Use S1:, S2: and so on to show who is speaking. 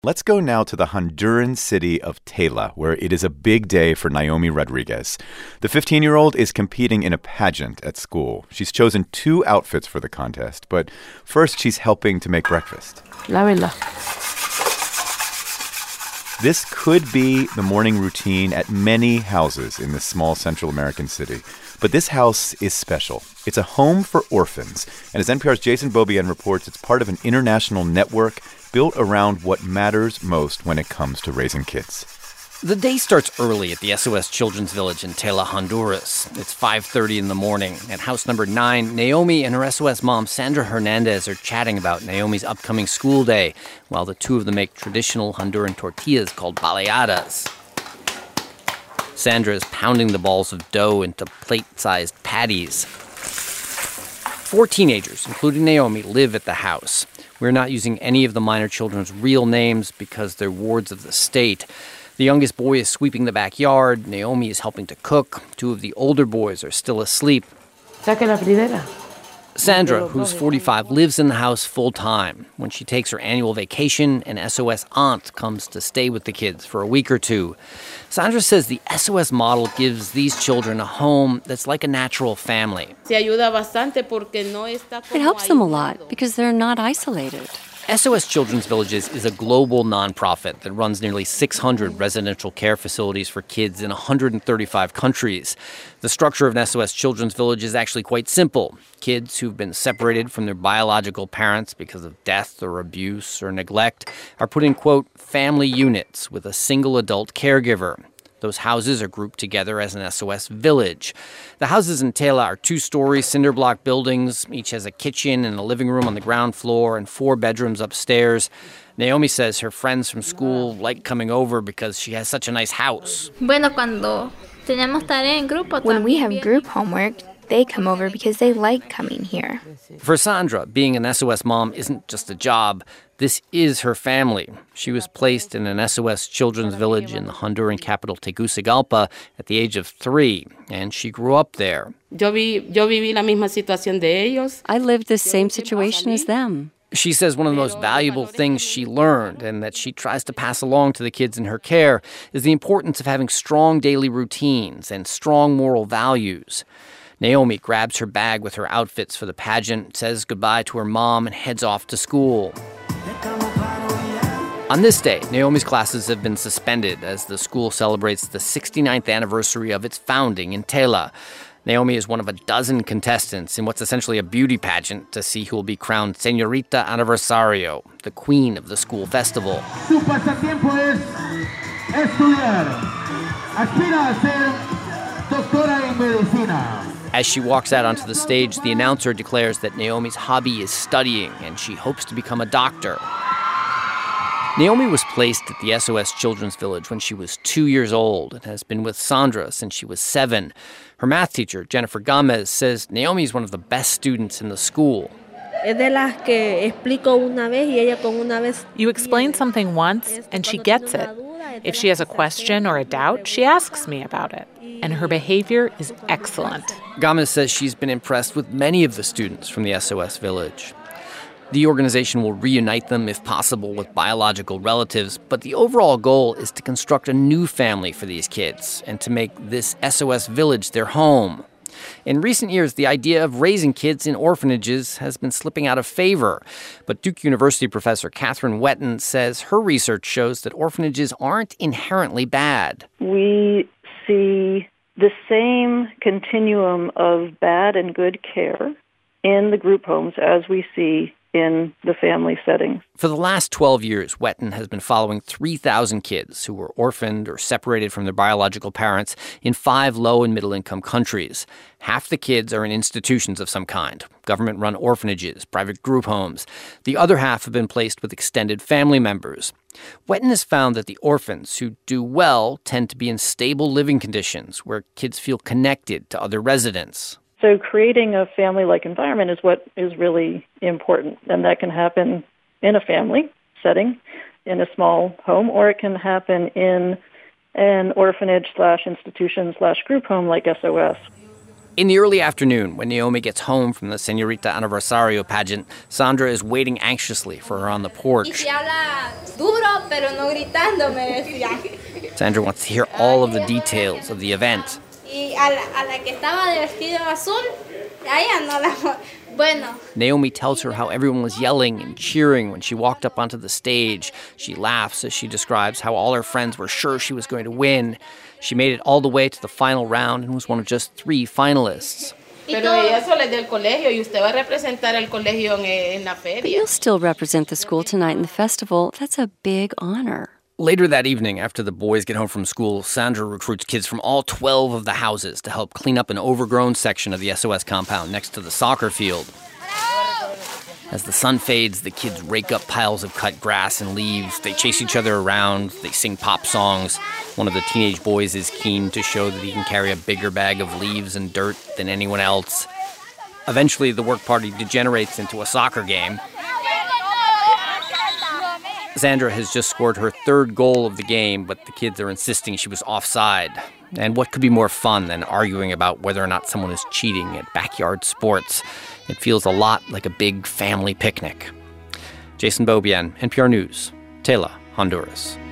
S1: Let's go now to the Honduran city of Tela, where it is a big day for Naomi Rodriguez. The 15-year-old is competing in a pageant at school. She's chosen 2 outfits for the contest, but first she's helping to make breakfast.
S2: Lávela.
S1: This could be the morning routine at many houses in this small Central American city. But this house is special. It's a home for orphans. And as NPR's Jason Beaubien reports, it's part of an international network built around what matters most when it comes to raising kids.
S3: The day starts early at the SOS Children's Village in Tela, Honduras. It's 5:30 in the morning. At house number 9, Naomi and her SOS mom, Sandra Hernandez, are chatting about Naomi's upcoming school day, while the two of them make traditional Honduran tortillas called baleadas. Sandra is pounding the balls of dough into plate-sized patties. 4 teenagers, including Naomi, live at the house. We're not using any of the minor children's real names because they're wards of the state. The youngest boy is sweeping the backyard. Naomi is helping to cook. 2 of the older boys are still asleep.
S2: Saque la fridera.
S3: Sandra, who's 45, lives in the house full-time. When she takes her annual vacation, an SOS aunt comes to stay with the kids for a week or 2. Sandra says the SOS model gives these children a home that's like a natural family.
S4: It helps them a lot because they're not isolated.
S3: SOS Children's Villages is a global nonprofit that runs nearly 600 residential care facilities for kids in 135 countries. The structure of an SOS Children's Village is actually quite simple. Kids who've been separated from their biological parents because of death or abuse or neglect are put in, quote, family units with a single adult caregiver. Those houses are grouped together as an SOS village. The houses in Tela are 2-story cinder block buildings. Each has a kitchen and a living room on the ground floor and 4 bedrooms upstairs. Naomi says her friends from school like coming over because she has such a nice house.
S5: When we have group homework, they come over because they like coming here.
S3: For Sandra, being an SOS mom isn't just a job. This is her family. She was placed in an SOS Children's Village in the Honduran capital Tegucigalpa at the age of 3, and she grew up there.
S4: I lived
S5: the same situation as them.
S3: She says one of the most valuable things she learned and that she tries to pass along to the kids in her care is the importance of having strong daily routines and strong moral values. Naomi grabs her bag with her outfits for the pageant, says goodbye to her mom, and heads off to school. On this day, Naomi's classes have been suspended as the school celebrates the 69th anniversary of its founding in Tela. Naomi is one of a dozen contestants in what's essentially a beauty pageant to see who will be crowned Señorita Aniversario, the queen of the school festival.
S6: Su pasatiempo es estudiar. Aspira a ser doctora en medicina.
S3: As she walks out onto the stage, the announcer declares that Naomi's hobby is studying and she hopes to become a doctor. Naomi was placed at the SOS Children's Village when she was 2 years old and has been with Sandra since she was 7. Her math teacher, Jennifer Gomez, says Naomi is one of the best students in the school.
S7: You explain something once, and she gets it. If she has a question or a doubt, she asks me about it. And her behavior is excellent.
S3: Gomez says she's been impressed with many of the students from the SOS Village. The organization will reunite them, if possible, with biological relatives, but the overall goal is to construct a new family for these kids and to make this SOS Village their home. In recent years, the idea of raising kids in orphanages has been slipping out of favor. But Duke University professor Catherine Wetton says her research shows that orphanages aren't inherently bad.
S8: We see the same continuum of bad and good care in the group homes as we see in the family settings.
S3: For the last 12 years, Wetton has been following 3,000 kids who were orphaned or separated from their biological parents in 5 low- and middle-income countries. Half the kids are in institutions of some kind, government-run orphanages, private group homes. The other half have been placed with extended family members. Wetton has found that the orphans who do well tend to be in stable living conditions where kids feel connected to other residents.
S8: So creating a family-like environment is what is really important, and that can happen in a family setting, in a small home, or it can happen in an orphanage/institution/group home like SOS.
S3: In the early afternoon, when Naomi gets home from the Señorita Aniversario pageant, Sandra is waiting anxiously for her on the porch. Sandra wants to hear all of the details of the event. Naomi tells her how everyone was yelling and cheering when she walked up onto the stage. She laughs as she describes how all her friends were sure she was going to win. She made it all the way to the final round and was one of just 3 finalists.
S4: But you'll still represent the school tonight in the festival. That's a big honor.
S3: Later that evening, after the boys get home from school, Sandra recruits kids from all 12 of the houses to help clean up an overgrown section of the SOS compound next to the soccer field. As the sun fades, the kids rake up piles of cut grass and leaves. They chase each other around. They sing pop songs. One of the teenage boys is keen to show that he can carry a bigger bag of leaves and dirt than anyone else. Eventually, the work party degenerates into a soccer game. Sandra has just scored her 3rd goal of the game, but the kids are insisting she was offside. And what could be more fun than arguing about whether or not someone is cheating at backyard sports? It feels a lot like a big family picnic. Jason Beaubien, NPR News, Tela, Honduras.